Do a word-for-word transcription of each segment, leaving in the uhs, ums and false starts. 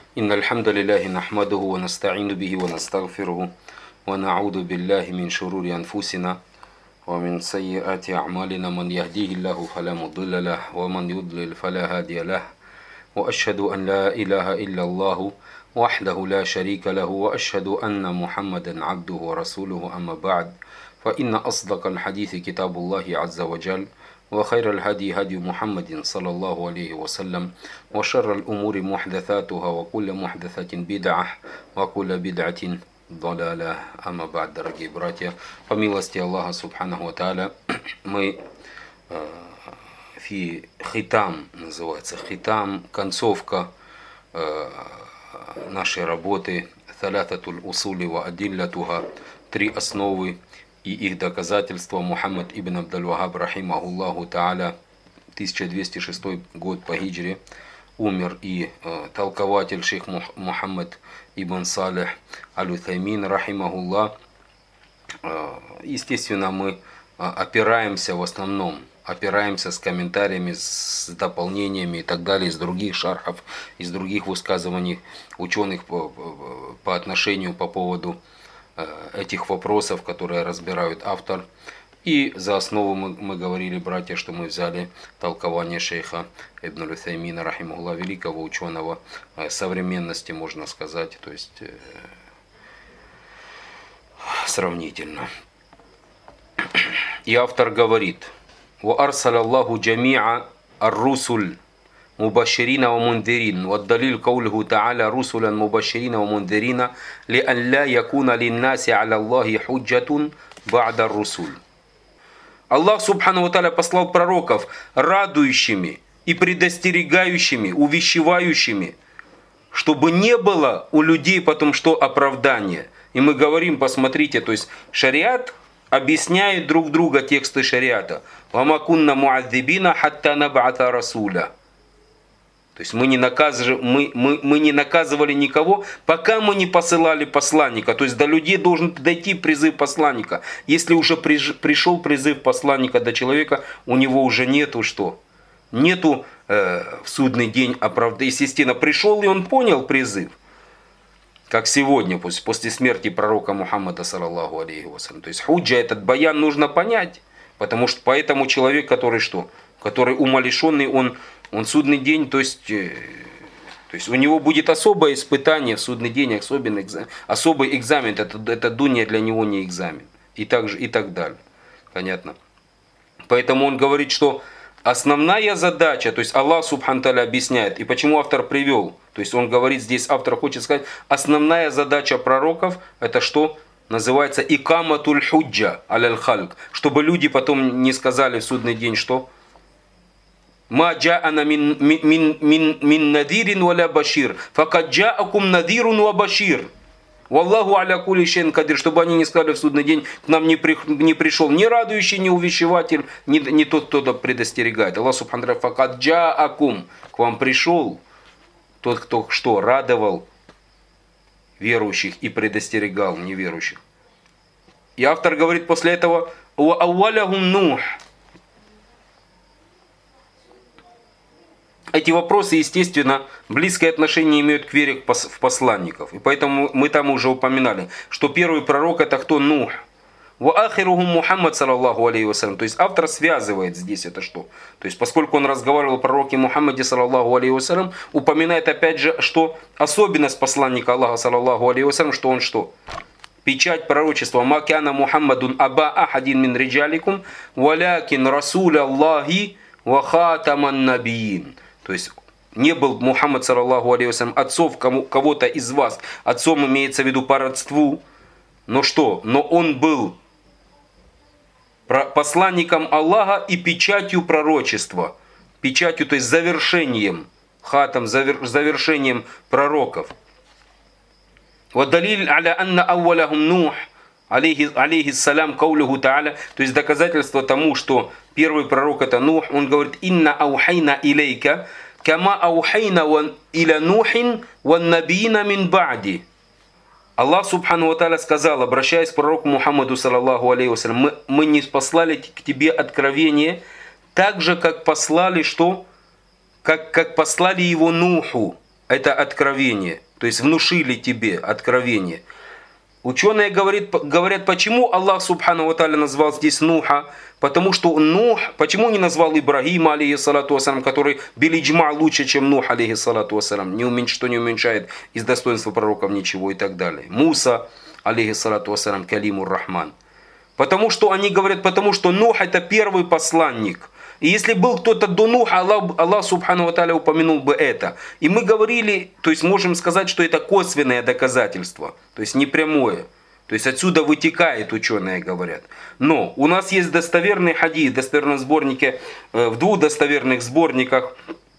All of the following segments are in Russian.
إن الحمد لله نحمده ونستعين به ونستغفره ونعوذ بالله من شرور أنفسنا ومن سيئات أعمالنا من يهديه الله فلا مضل له ومن يضلل فلا هادي له وأشهد أن لا إله إلا الله وحده لا شريك له وأشهد أن محمدا عبده ورسوله أما بعد فإن أصدق الحديث كتاب الله عز وجل وخير الهدي هدي محمد صلى الله عليه وسلم وشر الأمور محدثاتها وكل محدثة بدعة وكل بدعة ضلالة. أما بعد, дорогие братья, по милости Аллаха Субханаху ва Тааля, мы фи хитам, называется хитам, концовка нашей работы Салятатуль усули ва адиллятуха, три основы и их доказательства. Мухаммад ибн Абдуль-Вахаб рахимахуллаху та'аля, тысяча двести шестой год по хиджре, умер, и э, толкователь шейх Мухаммад ибн Салих аль-Утаймин рахимахуллах. Э, естественно, мы э, опираемся в основном, опираемся с комментариями, с дополнениями и так далее из других шархов, из других высказываний ученых по, по, по отношению, по поводу этих вопросов, которые разбирают автор. И за основу мы, мы говорили, братья, что мы взяли толкование шейха Ибн аль-Утаймина рахимахуллах, великого ученого современности, можно сказать, то есть э, сравнительно. И автор говорит: «Ва арсалаллаху джами'a ар-русуль мубаширина ва мундирин, ва далил каулиху та'аля русулян мубаширина ва мундирина, ли ан ла якуна линнаси аля Аллахи худжатун ба'да русуль». Аллах Субхану ва Тааля послал пророков радующими и предостерегающими, увещевающими, чтобы не было у людей потом что оправдания. И мы говорим, посмотрите, то есть шариат объясняет друг друга тексты шариата. «Ва ма кунна му'адзибина хатта наб'ата расуля». То есть мы не, наказывали, мы, мы, мы не наказывали никого, пока мы не посылали посланника. То есть до людей должен дойти призыв посланника. Если уже пришел призыв посланника до человека, у него уже нету что? Нету э, в судный день оправдания. Естественно, пришел и он понял призыв. Как сегодня, после смерти пророка Мухаммада, саллаллаху алейхи вассалям. То есть худжа, этот баян нужно понять. Потому что поэтому человек, который что? Который умалишенный, он... Он судный день, то есть, э, то есть у него будет особое испытание в судный день, особенный экзамен, особый экзамен, это, это дуния для него не экзамен. И так, же, и так далее. Понятно? Поэтому он говорит, что основная задача, то есть Аллах Субхану Тааля объясняет, и почему автор привел, то есть он говорит здесь, автор хочет сказать, основная задача пророков, это что? Называется икаматуль худжа аляль хальк, чтобы люди потом не сказали в судный день, что? «Ма джа'ана мин, мин, мин, мин надирин валя башир, факад джа'акум надирун ва башир. Валлаху аля кули шейин кадир», чтобы они не сказали в судный день, к нам не, при, не пришел ни радующий, ни увещеватель, ни, ни тот, кто предостерегает. Аллах субхану ва тааля: «Факад джа'акум», к вам пришел тот, кто что? Радовал верующих и предостерегал неверующих. И автор говорит после этого: «Ва ауалахум Нух». Эти вопросы, естественно, близкое отношение имеют к вере в посланников. И поэтому мы там уже упоминали, что первый пророк это кто? Нух. Ва ахирухум Мухаммад, саллаллаху алейхи вассалям. То есть автор связывает здесь это что? То есть поскольку он разговаривал о пророке Мухаммаде, саллаллаху алейхи вассалям, упоминает опять же, что особенность посланника Аллаха, саллаллаху алейхи вассалям, что он что? Печать пророчества: «Ма кяна Мухаммадун аба ахадин мин риджаликум, валякин расуль Аллахи ва хатаман набиин». То есть не был Мухаммад, саллаллаху алейхи вассалям, отцов кого-то из вас. Отцом имеется в виду по родству. Но что? Но он был посланником Аллаха и печатью пророчества. Печатью, то есть завершением. Хатам, завершением пророков. «Вадалиль аля анна ауалахум Нух, алейхиссалям, каулиху та'аля». То есть доказательство тому, что первый пророк это Нух. Он говорит: «Инна аухайна илейка, кама аухайна иля Нухин ван набиина мин ба'ди». Аллах Субхану ва Тааля сказал, обращаясь к пророку Мухаммаду, саллаллаху алейхи вассалям: мы, мы не послали к тебе откровение, так же, как послали что? Как, как послали его Нуху. это откровение. То есть внушили тебе откровение. Ученые говорят, говорят, почему Аллах Субхану ва Тааля назвал здесь Нуха. Потому что Нух, почему не назвал Ибрагима, алейхиссалату вассалам, который билиджма лучше, чем Нух, алейхиссалату вассалам, не уменьш, что не уменьшает из достоинства пророков ничего и так далее. Муса, алейхиссалату вассалам, калимур рахман. Потому что они говорят, потому что Нух это первый посланник. И если был кто-то до Нуха, Аллах, Аллах Субхану ва Тааля упомянул бы это. И мы говорили, то есть можем сказать, что это косвенное доказательство, то есть не прямое. То есть отсюда вытекает, ученые говорят. Но у нас есть достоверный хадис, в достоверном сборнике, в двух достоверных сборниках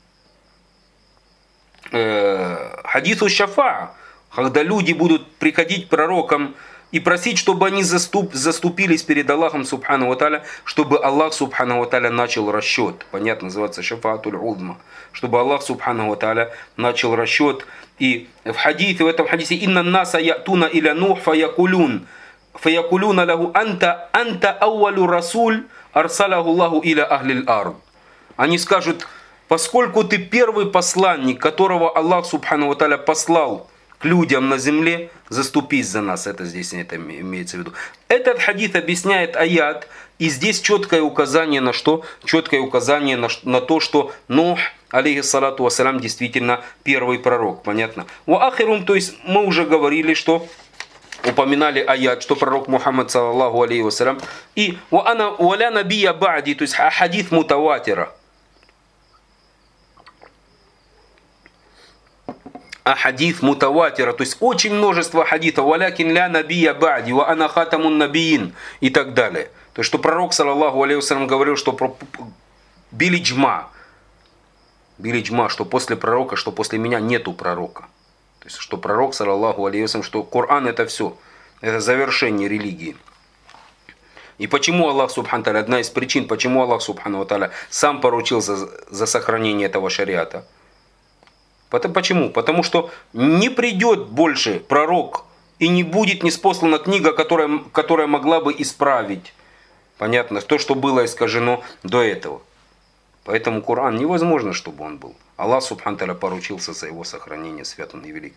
хадису шафа, когда люди будут приходить к пророкам и просить, чтобы они заступ, заступились перед Аллахом Субхану ва Тааля, чтобы Аллах Субхану ва Тааля начал расчет. Понятно, называется шафаатуль удма. Чтобы Аллах Субхану ва Тааля начал расчет. И в хадисе, в этом хадисе, «Инна наса ятуна иля нух фаякулюн, фаякулюна лаху анта, анта ауалю расуль, арсалаху Аллаху иля ахлил ард». Они скажут, поскольку ты первый посланник, которого Аллах Субхану ва Тааля послал к людям на земле, заступись за нас. Это здесь это имеется в виду. Этот хадис объясняет аят, и здесь четкое указание на что? Четкое указание на, на то, что Нух, алейхиссалату вассалям, действительно первый пророк. Понятно? Ва ахирум, то есть мы уже говорили, что упоминали аят, что пророк Мухаммад, саллаллаху алейхи вассалям, и ва ана валя набия ба'ди, то есть хадис мутаватира. А хадис мутаватира, то есть очень множество хадисов, валякин ля набия ба'ди, ва ана хатамун набиин и так далее. То есть, что пророк, саллаллаху алейхи вассалям, говорил, что билиджма, билиджма, что после пророка, что после меня нету пророка. То есть, что пророк, саллаллаху алейхи вассалям, что Коран это все, это завершение религии. И почему Аллах Субхану Тааля, одна из причин, почему Аллах Субхану Тааля сам поручил за, за сохранение этого шариата. Почему? Потому что не придет больше пророк и не будет ниспослана книга, которая, которая могла бы исправить, понятно, то, что было искажено до этого. Поэтому Коран невозможно, чтобы он был. Аллах Субхану Тааля поручился за его сохранение, свят он и велик.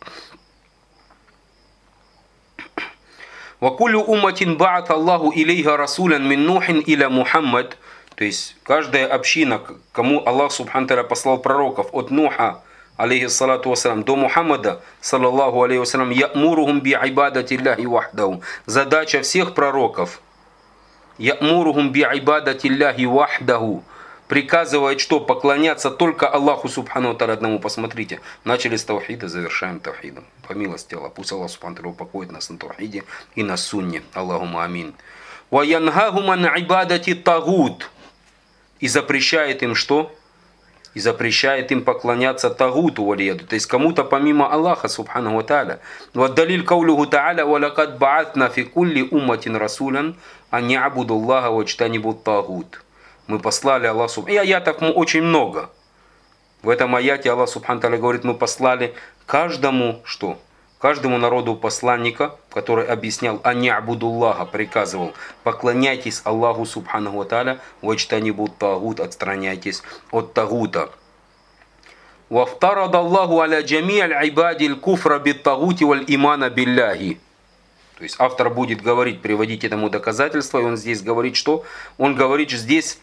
«Вакулю уматин ба'ат Аллаху илейха расулян мин нухин иля Мухаммад». То есть каждая община, кому Аллах Субхану Тааля послал пророков от Нуха, алейхиссалату вассалам, до Мухаммада, саллаллаху алейхи вассалам, я'мурухум би айбадати Аллахи вахдаху. Задача всех пророков, я'мурухум би айбадати Аллахи вахдаху, приказывает, что поклоняться только Аллаху Субхану Тааля одному. Посмотрите, начали с таухида, завершаем таухидом. По милости Аллаха, пусть Аллах Субхану Тааля упокоит нас на таухиде и на сунне. Аллахума амин. Ва янхахум ан айбадати тагут. И запрещает им что? И запрещает им поклоняться тагуту валияду, то есть кому-то помимо Аллаха Субхану ва Тааля. Вот далиль каулюху Тааля, валакад баатна фи кулли умматин расулян, ан я'буду Аллаха вачтанибу тагут. Мы послали Аллах Субхану. И аятов очень много. В этом аяте Аллах Субхану Тааля говорит, мы послали каждому что? Каждому народу посланника, который объяснял, ан я'буду Аллаха, приказывал, поклоняйтесь Аллаху Субхану ва Тааля, вачтанибу тагут, отстраняйтесь от тагута. Вафтарада Аллаху аля джами аль-айбади аль-куфра бит-тагути валь-имана билляхи. То есть автор будет говорить, приводить этому доказательства, и он здесь говорит, что? Он говорит здесь,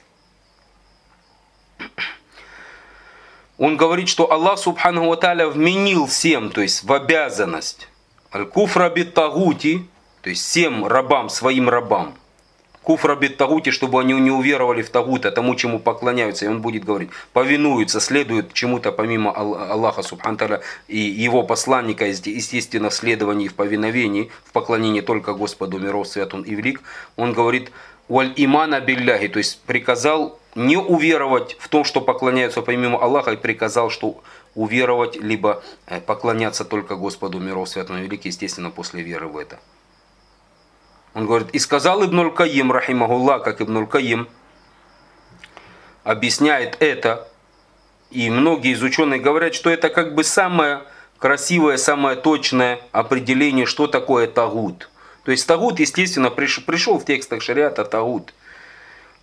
он говорит, что Аллах Субхану ва Тааля вменил всем, то есть в обязанность, аль-куфра бит-тагути, то есть всем рабам, своим рабам, куфра бит-тагути, чтобы они не уверовали в тагута, тому, чему поклоняются, и он будет говорить, повинуются, следуют чему-то помимо Аллаха Субхану Тааля и его посланника, естественно, в следовании, в повиновении, в поклонении только Господу миров, свят он и велик. Он говорит, валь имана билляхи, то есть приказал не уверовать в том, что поклоняются помимо Аллаха, и приказал, что уверовать, либо поклоняться только Господу миров, свят он и велик, естественно, после веры в это. Он говорит, и сказал Ибн аль-Кайим, рахимахуллах, как Ибн аль-Кайим объясняет это, и многие из ученых говорят, что это как бы самое красивое, самое точное определение, что такое тагут. То есть тагут, естественно, пришел в текстах шариата тагут.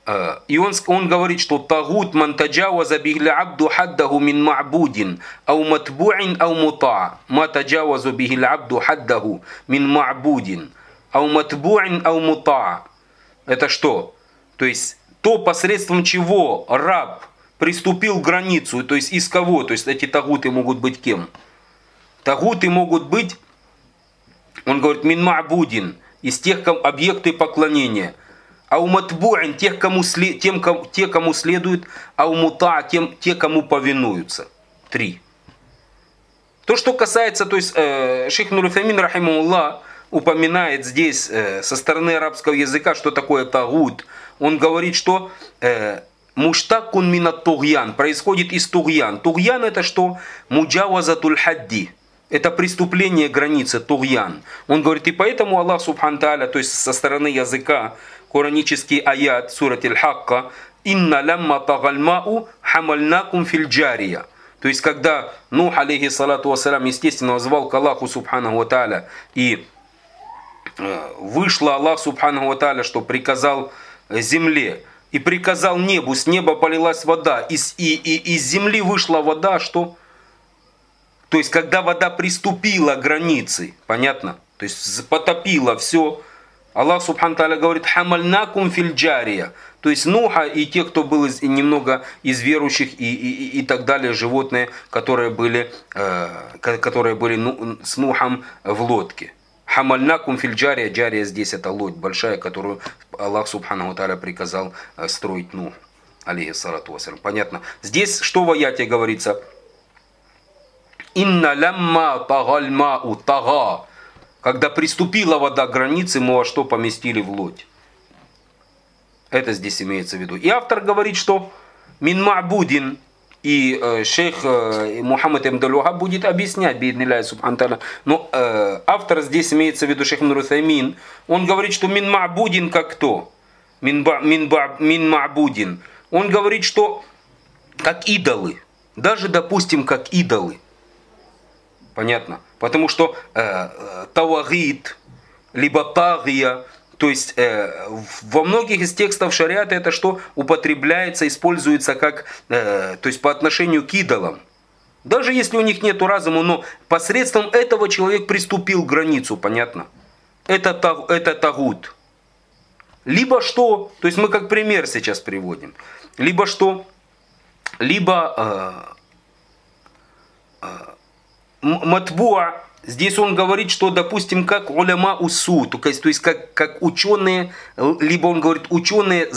И он, он говорит, что тагут ман таджаваза бихи абду хаддаху мин ма'будин ау матбу'ин ау мута'. Ма таджавазу бихи абду хаддаху мин ма'будин ау матбу'ин ау мута'. Это что? То есть то, посредством чего раб приступил к границу, то есть из кого? То есть эти тагуты могут быть кем? Тагуты могут быть, он говорит, мин ма'будин, из тех объекты поклонения. Ау матбу'ин, тех, кому, тем, кому, те, кому следует, ау мута', тем, те, кому повинуются. Три. То, что касается, то есть э, шейх Ибн Утаймин, рахимахуллах, упоминает здесь э, со стороны арабского языка, что такое тагут. Он говорит, что э, муштакун минат тугьян, происходит из тугьян. Тугьян это что? Муджавазатуль хадди. Это преступление границы, тугьян. Он говорит, и поэтому Аллах субхану тааля, то есть со стороны языка, Коранический аят сурат Аль-Хакка, «Инна лямма тагалмау хамальнакум фильджария». То есть, когда Нух, алейхи салату вассалям, естественно, возвал к Аллаху субханаху ва тааля, и вышло Аллах субханаху ва тааля, что приказал земле, и приказал небу, с неба полилась вода, из, и, и, из земли вышла вода, что? То есть, когда вода приступила к границе, понятно? То есть, потопила все. Аллах субхану тааля говорит, хамальнакум фильджария. То есть Нуха и те, кто был из, немного из верующих и, и, и так далее, животные, которые были, э, которые были ну, с Нухом в лодке. Хамальнакум фильджария, джария здесь это лодь большая, которую Аллах субхану тааля приказал строить Нуху, алейхиссалату вассалям. Понятно? Здесь что в аяте говорится? Инна лямма тагальмау тага. Когда приступила вода к границе, мы во что поместили в лодь. Это здесь имеется в виду. И автор говорит, что мин ма'будин, и э, шейх э, Мухаммад ибн Абдул-Ваххаб будет объяснять, бииднилляхи субхану тааля. Но э, автор здесь имеется в виду шейх Ибн Утаймин. Он говорит, что мин ма'будин как кто? Мин, ба, мин, ба, мин ма'будин. Он говорит, что как идолы. Даже, допустим, как идолы. Понятно? Потому что э, тавагид, либо тагия, то есть э, во многих из текстов шариата это что употребляется, используется как, э, то есть по отношению к идолам. Даже если у них нет разума, но посредством этого человек приступил к границу, понятно? Это, это тагут. Либо что, то есть мы как пример сейчас приводим, либо что, либо э, э, матбуа, здесь он говорит, что, допустим, как уляма усу, то есть, то есть как, как ученые, либо он говорит ученые,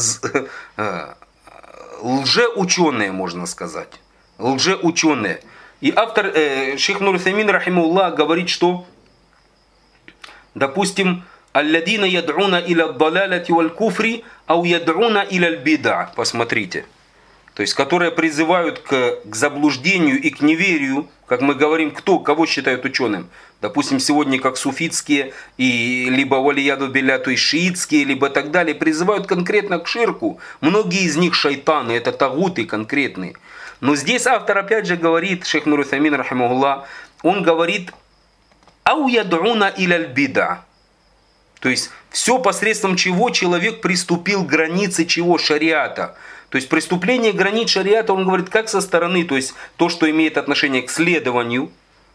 лжеученые, можно сказать, лжеученые. И автор, э, шейх Ибн Утаймин, рахимахуллах, говорит, что, допустим, алладина яд'уна иля далалати валь куфри, ау яд'уна иля бида. Посмотрите. То есть, которые призывают к, к заблуждению и к неверию, как мы говорим, кто, кого считают ученым. Допустим, сегодня как суфитские, и, либо валияду билля, то есть шиитские, либо так далее, призывают конкретно к ширку. Многие из них шайтаны, это тагуты конкретные. Но здесь автор опять же говорит, шейх Ибн Утаймин, рахимахуллах, он говорит, ау яд'уна иля бида. То есть, все посредством чего человек приступил к границе чего? Шариата. То есть преступление границ шариата, он говорит, как со стороны, то есть то, что имеет отношение к следованию,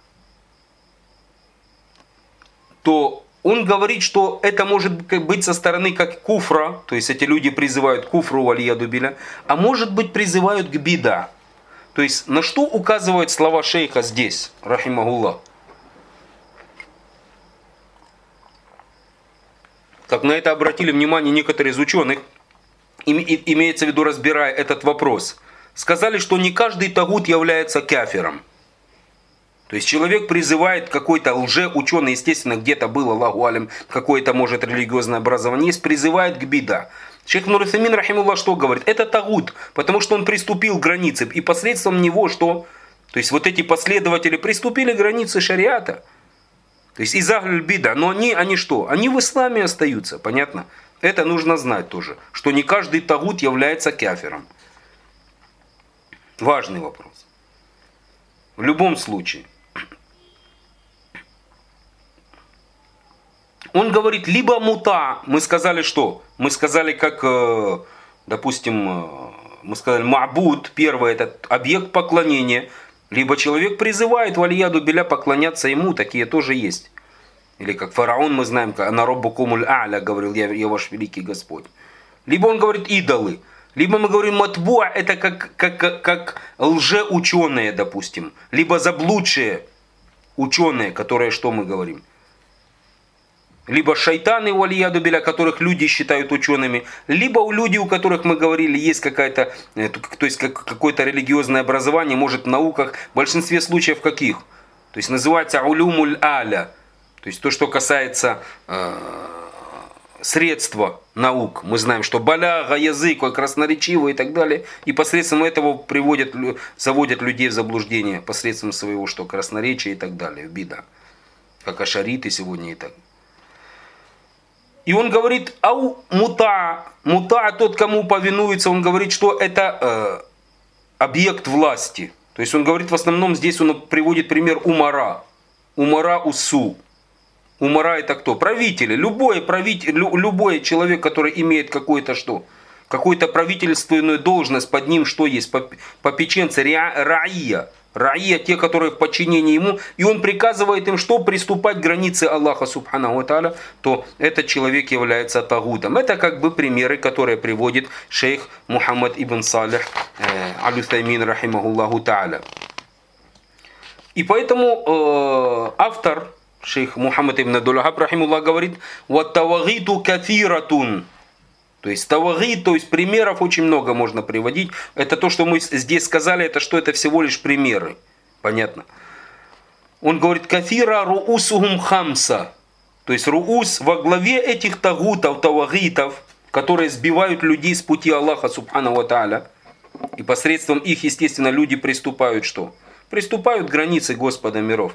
то он говорит, что это может быть со стороны как куфра, то есть эти люди призывают к куфру валияду билля, а может быть призывают к бида. То есть на что указывают слова шейха здесь, рахимахуллах? Как на это обратили внимание некоторые из ученых, имеется в виду, разбирая этот вопрос, сказали, что не каждый тагут является кафиром. То есть человек призывает какой-то лжеученый, естественно, где-то был, Аллаху алям, какое-то, может, религиозное образование есть, призывает к бида. Шейх Ибн Утаймин, рахимахуллах, что говорит? Это тагут, потому что он приступил к границе, и посредством него что? То есть вот эти последователи приступили к границе шариата. То есть из ахль бида, но они, они что? Они в исламе остаются, понятно? Это нужно знать тоже, что не каждый тагут является кафиром. Важный вопрос. В любом случае. Он говорит, либо мута, мы сказали что? Мы сказали, как э, допустим, мы сказали, ма'буд, первый это объект поклонения, либо человек призывает валияду биля поклоняться ему, такие тоже есть. Или как фараон, мы знаем, «Ана роббукумуль а'ля», говорил, я, я ваш великий Господь. Либо он говорит идолы, либо мы говорим матбуа, это как, как, как, как лжеученые, допустим, либо заблудшие ученые, которые, что мы говорим? Либо шайтаны валияду биля, которых люди считают учеными, либо у людей, у которых мы говорили, есть какая-то, то есть какое-то религиозное образование, может в науках, в большинстве случаев каких? То есть называется улюмуль аля, то есть то, что касается э, средства наук. Мы знаем, что баляга, язык, красноречивый и так далее, и посредством этого приводят, заводят людей в заблуждение, посредством своего, что красноречия и так далее, беда, как ашариты сегодня и так. И он говорит, ау мута, мута, тот, кому повинуется, он говорит, что это э, объект власти. То есть он говорит, в основном здесь он приводит пример умара. Умара усу. Умара это кто? Правители. Любой, правитель, любой человек, который имеет какой-то что? Какую-то правительственную должность, под ним что есть? Попеченцы, раия. Раия, те, которые в подчинении ему, и он приказывает им, что приступать к границе Аллаха Субханаху ва Тааля, то этот человек является тагутом. Это как бы примеры, которые приводит шейх Мухаммад ибн Салих э, аль-Утаймин рахимахуллаху Тааля. И поэтому э, автор, шейх Мухаммад ибн Абдул-Ваххаб рахимахуллах, говорит, «Ваттавагиту кафиратун». То есть тавагит, то есть примеров очень много можно приводить. Это то, что мы здесь сказали, это что? Это всего лишь примеры. Понятно? Он говорит, кафира руусухум хамса. То есть руус во главе этих тагутов, тавагитов, которые сбивают людей с пути Аллаха Субханаху ва Тааля. И посредством их, естественно, люди приступают что? Приступают к границе Господа миров.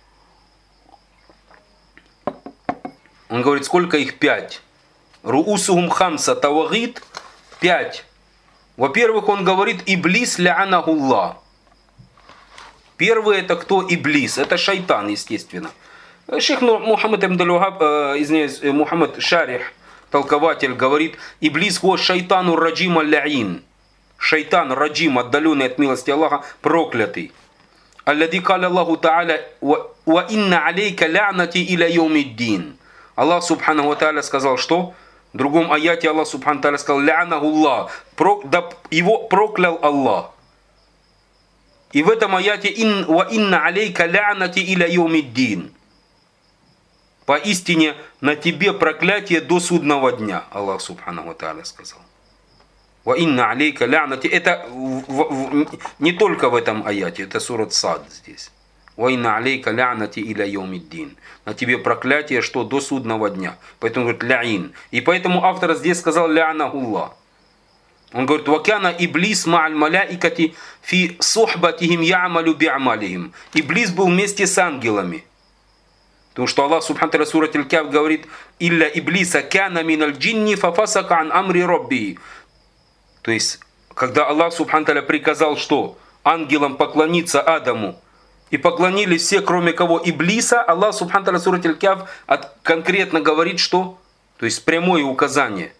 Он говорит, сколько их? Пять. Руусухум хамса тавагит, пять. Во-первых, он говорит, иблис ля'анахуллах. Первый это кто? Иблис. Это шайтан, естественно. Шейх Мухаммад ибн Абдул-Ваххаб, э, извиняюсь, Мухаммад Шарих, толкователь, говорит, иблис го шайтану раджима ля'ин. Шайтан, раджим, отдаленный от милости Аллаха, проклятый. Аллади каля Аллаху Та'аля, ва инна алейка ля'нати иля йомиддин. Аллах Субханаху ва Тааля сказал, что? В другом аяте Аллах Субхану Тааля сказал, ля'нахуллах, да его проклял Аллах. И в этом аяте ва инна алейка ля'нати иля йомиддин. Поистине на тебе проклятие до судного дня, Аллах Субхану Тааля сказал. Ва инна алейка ля'нати, это в, в, не только в этом аяте, это сурат Сад здесь. Ва инна алейка ля'нати иля йомиддин. На тебе проклятие, что до судного дня. Поэтому говорит ля'ин. И поэтому автор здесь сказал ля'нахуллах. Он говорит, вакяна иблис ма'аль маляикати фи сухбатихим я'малю би'амалихим. Иблис был вместе с ангелами. Потому что Аллах Субхану Тааля сурат Аль-Каф говорит, илля иблиса кяна миналь джинни фафасака ан амри робби. То есть, когда Аллах Субхану Тааля приказал, что ангелам поклониться Адаму, и поклонились все, кроме кого Иблиса, Аллах Субхану Тааля сурат Аль-Каф конкретно говорит, что? То есть прямое указание.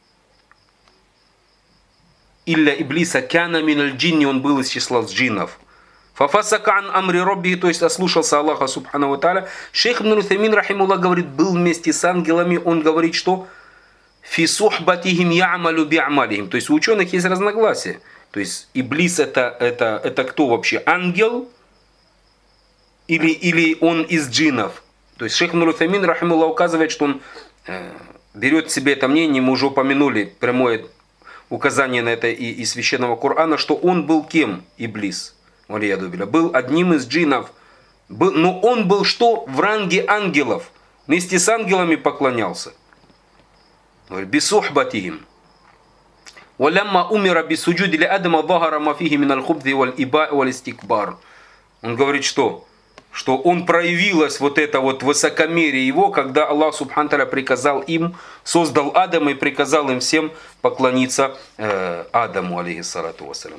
Илля Иблиса кяна миналь джинни, он был из числа джиннов. Фафасака ан амри робби, то есть ослушался Аллаха Субхану ва Тааля. Шейх ибн Утаймин рахимахуллах говорит, был вместе с ангелами, он говорит, что? Фи сухбатихим я'малю би'амалихим. То есть у ученых есть разногласия. То есть Иблис это, это, это кто вообще? Ангел? Или, или он из джиннов. То есть шейх ибн Утаймин рахимахуллах указывает, что он э, берет себе это мнение, мы уже упомянули прямое указание на это и, и священного Корана, что он был кем? Иблис. Был одним из джиннов. Был, но он был что? В ранге ангелов. Вместе с ангелами поклонялся. Бисухбатихим. Валямма умира бисуджуди ли адама захара ма фихи миналь хубзи валь иба валь истикбар. Он говорит, что? Что он проявилось вот это вот высокомерие его, когда Аллах Субхану Тааля приказал им, создал Адама и приказал им всем поклониться э, Адаму, алейхиссалату вассалям.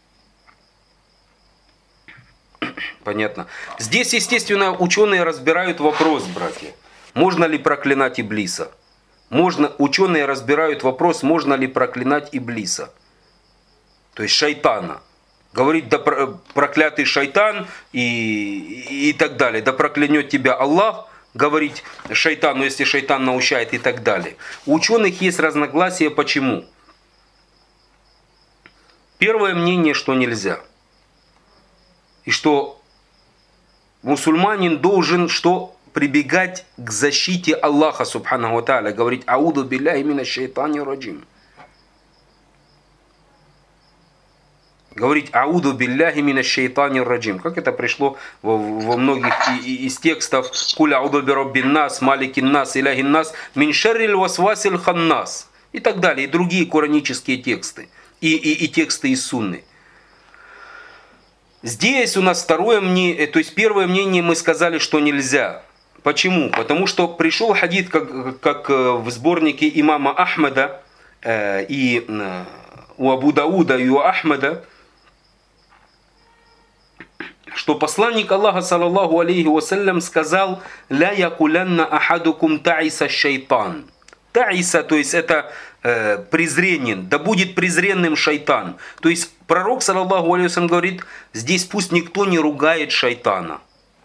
Понятно. Здесь, естественно, ученые разбирают вопрос, братья. Можно ли проклинать Иблиса? можно, ученые разбирают вопрос, можно ли проклинать Иблиса, то есть шайтана. Говорит, да проклятый шайтан и, и так далее, да проклянет тебя Аллах, говорить шайтану, если шайтан научает и так далее. У ученых есть разногласия, почему? Первое мнение, что нельзя. И что мусульманин должен что? Прибегать к защите Аллаха, субханаху ва тааля, говорить ауду билляхи минаш шайтанир раджим. Говорить ауду билляхи минаш шайтанир раджим. Как это пришло во, во многих из текстов. Куля ауду бираббин нас, маликин нас, иляхин нас, мин шаррил васвасил ханнас. И так далее. И другие коранические тексты. И, и, и тексты из сунны. Здесь у нас второе мнение, то есть первое мнение мы сказали, что нельзя. Почему? Потому что пришел хадис, как, как в сборнике имама Ахмада, э, и э, у Абу Дауда, и у Ахмада, что посланник Аллаха, саллаллаху алейхи вассалям, сказал: «Ля якулянна ахадукум таиса шайтан». Таиса, то есть это э, презренен, да будет презренным шайтан. То есть пророк, саллаллаху алейхи вассалям, говорит, здесь пусть никто не ругает шайтана.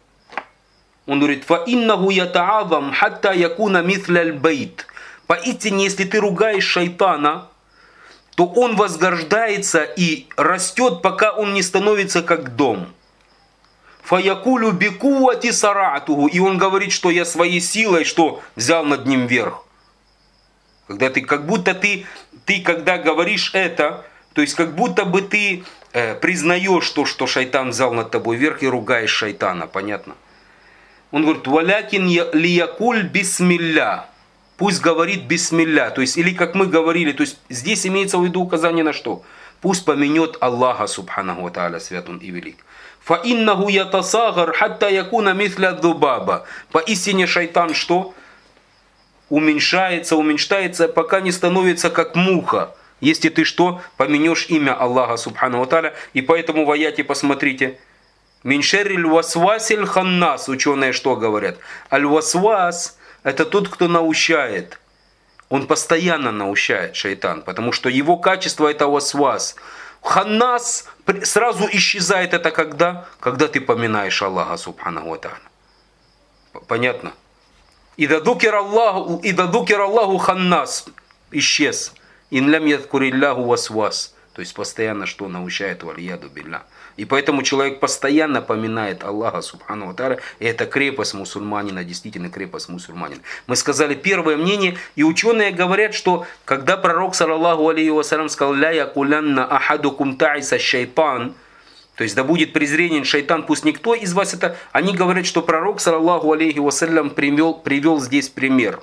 Он говорит: «Фа иннаху ята'азам хатта якуна митля аль-байт». Поистине, если ты ругаешь шайтана, то он возгождается и растет, пока он не становится как дом. «Фаякулю бикуати саратуху». И он говорит, что я своей силой что взял над ним верх. Когда ты, как будто ты, ты когда говоришь это, то есть как будто бы ты э, признаешь то, что шайтан взял над тобой верх, и ругаешь шайтана, понятно? Он говорит: «Валякин лиякуль бисмилля». Пусть говорит бисмилля. То есть, или как мы говорили, то есть здесь имеется в виду указание на что? Пусть поменет Аллаха, субханаху ва тааля, свят он и велик. «Фа иннаху ятасагар хатта якуна митля дубаба». Поистине шайтан что? Уменьшается, уменьшается, пока не становится как муха. Если ты что? Поменешь имя Аллаха, субханаху ва тааля. И поэтому в аяте посмотрите. Миншерриль васвасиль ханнас. Ученые что говорят? Аль-васвас — это тот, кто наущает. Он постоянно наущает, шайтан, потому что его качество — это васвас. Ханнас сразу исчезает это когда? Когда ты поминаешь Аллаха, субханаху ва тааля. Понятно? «Ида дукир Аллаху, ида дукир Аллаху ханнас» исчез. «Ин лям ядкурилляху васвас». То есть постоянно что научает, валияду билля. И поэтому человек постоянно поминает Аллаха, субхану ва тааля, и это крепость мусульманина, действительно крепость мусульманина. Мы сказали первое мнение, и ученые говорят, что когда пророк, саллаллаху алейхи вассалям, сказал: «Ля якулянна ахадукум таиса шайтан», то есть да будет презренен шайтан, пусть никто из вас это... Они говорят, что пророк, саллаллаху алейхи вассалям, привел, привел здесь пример.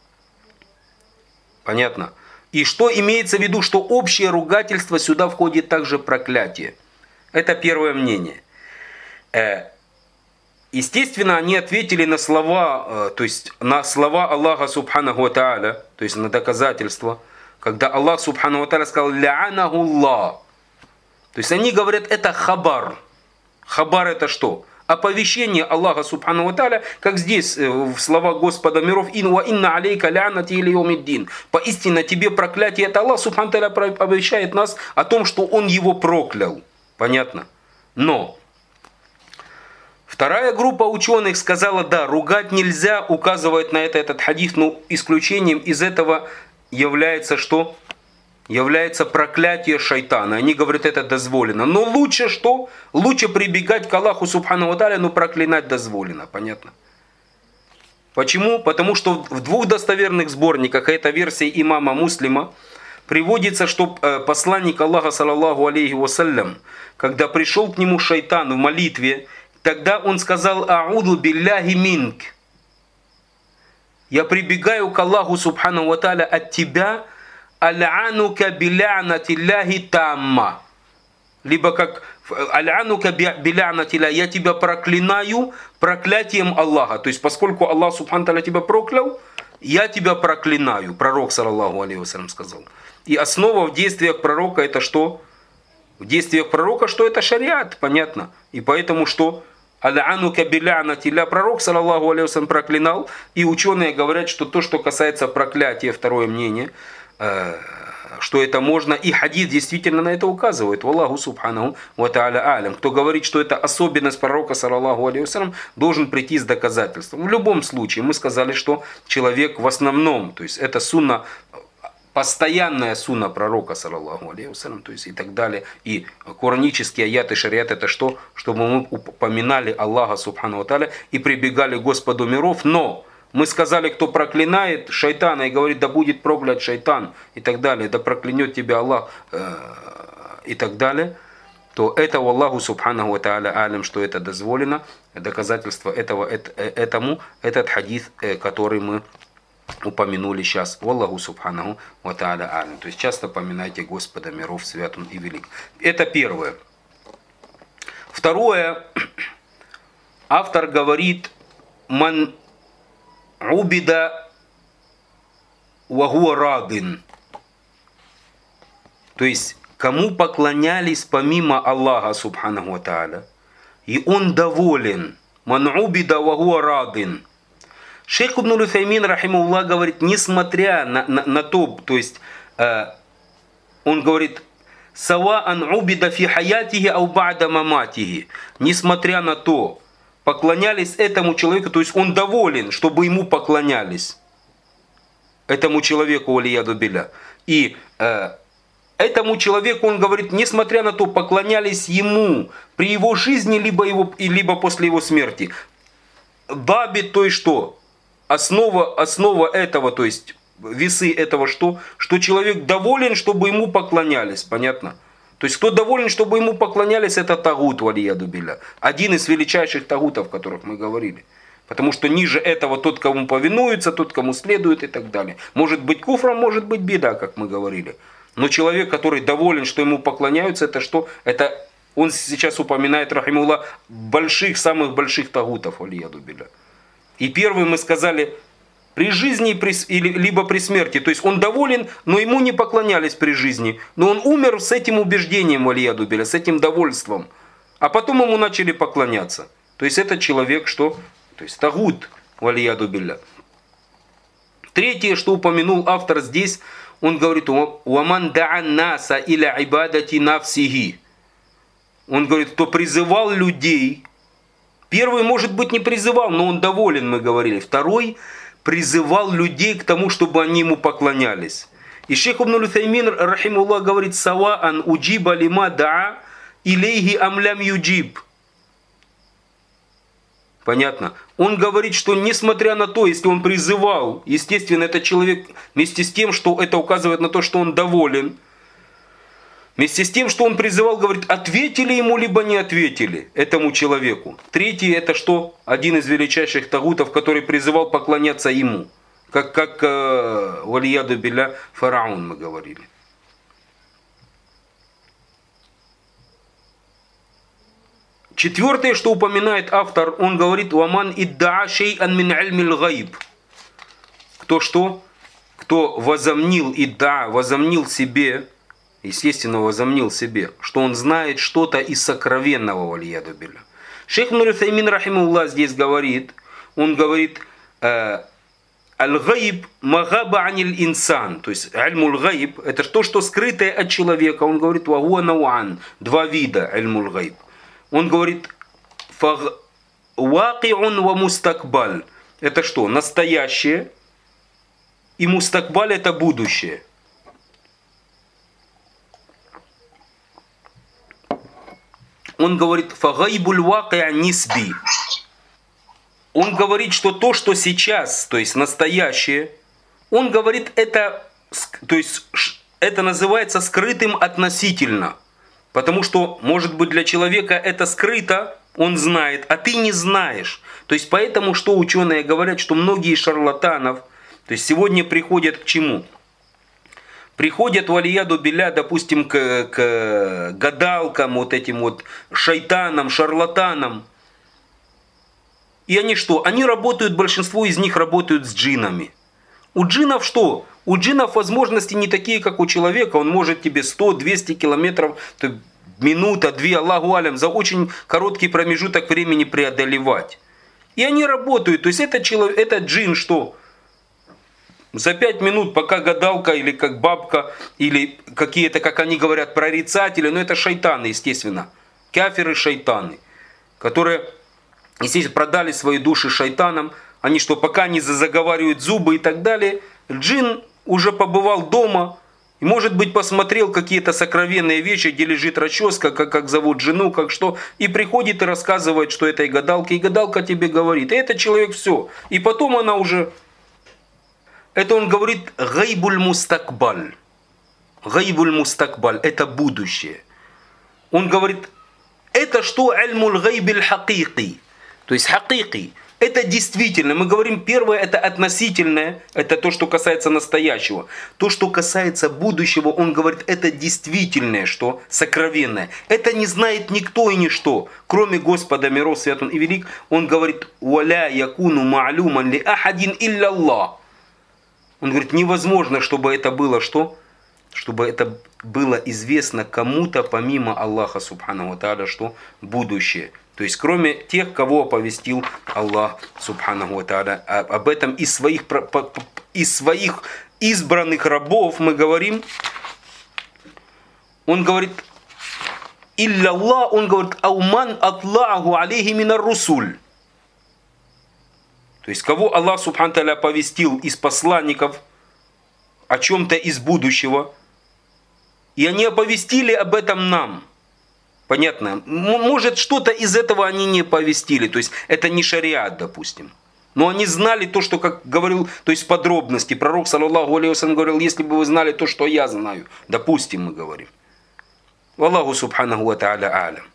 Понятно? И что имеется в виду, что общее ругательство, сюда входит также проклятие. Это первое мнение. Естественно, они ответили на слова, то есть на слова Аллаха, субханаху ва тааля, то есть на доказательства, когда Аллах, субханаху ва тааля, сказал: «Ля'анаху Аллах». То есть они говорят, это хабар. Хабар — это что? Оповещение Аллаха, субхану ва тааля, как здесь в слова Господа миров: «Ин ва инна алейка ля'нати иля йаумиддин». Поистине тебе проклятие. Это Аллах, субхану ва тааля, оповещает нас о том, что Он его проклял. Понятно? Но вторая группа ученых сказала: да, ругать нельзя, указывает на это этот хадис, но исключением из этого является что? Является проклятие шайтана. Они говорят, это дозволено. Но лучше что? Лучше прибегать к Аллаху, субхану ва тааля, но проклинать дозволено. Понятно? Почему? Потому что в двух достоверных сборниках, это версия имама Муслима, приводится, что посланник Аллаха, саллаллаху алейхи вассалям, когда пришел к нему шайтан в молитве, тогда он сказал: «Ауду билляхи минк». Я прибегаю к Аллаху, субхану ва тааля, от тебя, «Аль-анука биля'натилляхи тамма». Либо как «Аль-анука биля'натилля», я тебя проклинаю проклятием Аллаха. То есть поскольку Аллах, субхану ва тааля, тебя проклял, я тебя проклинаю. Пророк, саллаллаху алейхи вассалям, сказал. И основа в действиях пророка это что? В действиях пророка что? Это шариат, понятно. И поэтому что? Аля-анука биля-анатилля. Пророк, саллаллаху алейхи вассалям, проклинал. И ученые говорят, что то, что касается проклятия, второе мнение, что это можно, и хадис действительно на это указывает. Валлаху субханаху ва тааля алям. Кто говорит, что это особенность пророка, саллаллаху алейхи вассалям, должен прийти с доказательством. В любом случае, мы сказали, что человек в основном, то есть это сунна, постоянная сунна пророка, саллаллаху алейхи вассалям, то есть и так далее. И коранические аяты шариат, это что? Чтобы мы упоминали Аллаха субхану ва тааля и прибегали к Господу миров. Но мы сказали, кто проклинает шайтана и говорит, да будет проклят шайтан и так далее, да проклянет тебя Аллах э, и так далее, то это у Аллаху субхану ва тааля алям, что это дозволено. Доказательство этого, это, этому этот хадис, который мы упомянули сейчас. Аллаху субханаху ва тааля алям. То есть часто поминайте Господа миров, свят Он и велик. Это первое. Второе. Автор говорит, ман убида ва хуа радин. То есть кому поклонялись помимо Аллаха субханаху ва тааля, и он доволен. Ман убида ва хуа радин. Шейх Ибн Утаймин, рахимахуллах, говорит, несмотря на, на, на то, то есть э, он говорит, саваан убида фи хаятихи ау ба'да маматихи, несмотря на то, поклонялись этому человеку, то есть он доволен, чтобы ему поклонялись, этому человеку, валияду билля. И э, этому человеку, он говорит, несмотря на то, поклонялись ему при его жизни, либо, его, либо после его смерти. Дабит, то есть что? Основа, основа этого, то есть весы этого что? Что человек доволен, чтобы ему поклонялись. Понятно? То есть кто доволен, чтобы ему поклонялись, это тагут, валияду билля. Один из величайших тагутов, о которых мы говорили. Потому что ниже этого тот, кому повинуется, тот, кому следует и так далее. Может быть куфром, может быть беда, как мы говорили. Но человек, который доволен, что ему поклоняются, это что? Это он сейчас упоминает, рахимуллах, больших, самых больших тагутов, валияду билля. И первый мы сказали, при жизни или, либо при смерти. То есть он доволен, но ему не поклонялись при жизни. Но он умер с этим убеждением, валияду билля, с этим довольством. А потом ему начали поклоняться. То есть этот человек что? То есть тагут, валияду билля. Третье, что упомянул автор здесь, он говорит, «Уаман да'ан наса иля ибадати нафсихи». Он говорит, кто призывал людей. Первый, может быть, не призывал, но он доволен, мы говорили. Второй призывал людей к тому, чтобы они ему поклонялись. И шейх Ибн Утаймин, рахимуллах, говорит, «Саваан уджиба лима да'a илейхи амлям юджиб». Понятно? Он говорит, что несмотря на то, если он призывал, естественно, этот человек, вместе с тем, что это указывает на то, что он доволен, вместе с тем, что он призывал, говорит, ответили ему, либо не ответили этому человеку. Третье, это что? Один из величайших тагутов, который призывал поклоняться ему. Как, как э, валияду билля, фараон, мы говорили. Четвертое, что упоминает автор, он говорит, «Ваман идда'a шей'ан мин ильмил гайб». Кто что? Кто возомнил идда'a, возомнил себе, естественно, возомнил себе, что он знает что-то из сокровенного, валияду билля. Шейх Ибн Утаймин, рахимахуллах, здесь говорит, он говорит, «Аль-гайб магаба аниль инсан», то есть ильмуль гайб, это то, что скрытое от человека. Он говорит, «Ва хуа науан», два вида ильмуль гайб. Он говорит, «Ваки'ун ва мустакбаль». Это что? Настоящее. И мустакбаль это будущее. Он говорит, «Фагайбуль ваки'а нисби». Он говорит, что то, что сейчас, то есть настоящее, он говорит, это, то есть, это называется скрытым относительно. Потому что, может быть, для человека это скрыто, он знает, а ты не знаешь. То есть, поэтому, что ученые говорят, что многие шарлатанов, то есть, сегодня приходят к чему? Приходят, валияду билля, допустим, к, к гадалкам, вот этим вот шайтанам, шарлатанам. И они что? Они работают, большинство из них работают с джиннами. У джиннов что? У джиннов возможности не такие, как у человека. Он может тебе сто-двести километров минута, две, Аллаху алям, за очень короткий промежуток времени преодолевать. И они работают. То есть этот, человек, этот джин что? За пять минут, пока гадалка или как бабка, или какие-то, как они говорят, прорицатели, но это шайтаны, естественно. Кафиры шайтаны, которые, естественно, продали свои души шайтанам. Они что, пока не заговаривают зубы и так далее, джин уже побывал дома, и, может быть, посмотрел какие-то сокровенные вещи, где лежит расческа, как, как зовут жену, как что, и приходит и рассказывает, что это и гадалка, и гадалка тебе говорит. И этот человек все. И потом она уже... Это он говорит гайбуль мустакбаль. Гайбуль мустакбаль. Это будущее. Он говорит, это что альмуль гайбиль хакики. То есть хакики. Это действительно, мы говорим, первое, это относительное, это то, что касается настоящего. То, что касается будущего, он говорит, это действительное, что сокровенное. Это не знает никто и ничто, кроме Господа миров, свят Он и велик. Он говорит, «Валя якуну ма'люман ли ахадин илля Аллах». Он говорит, невозможно, чтобы это было что? Чтобы это было известно кому-то, помимо Аллаха, субхану ва тааля, что будущее. То есть, кроме тех, кого оповестил Аллах, субхану ва тааля. Об этом из своих, из своих избранных рабов мы говорим. Он говорит, «Илля Аллах», он говорит, «Ауман атлааху алейхи минар русуль». То есть, кого Аллах, субхану ва тааля, оповестил из посланников о чем-то из будущего. И они оповестили об этом нам. Понятно? Может, что-то из этого они не оповестили. То есть, это не шариат, допустим. Но они знали то, что, как говорил, то есть подробности. Пророк, саллаллаху алейхи ва саллям, говорил, если бы вы знали то, что я знаю. Допустим, мы говорим. Аллаху субханаху ва тааля алям.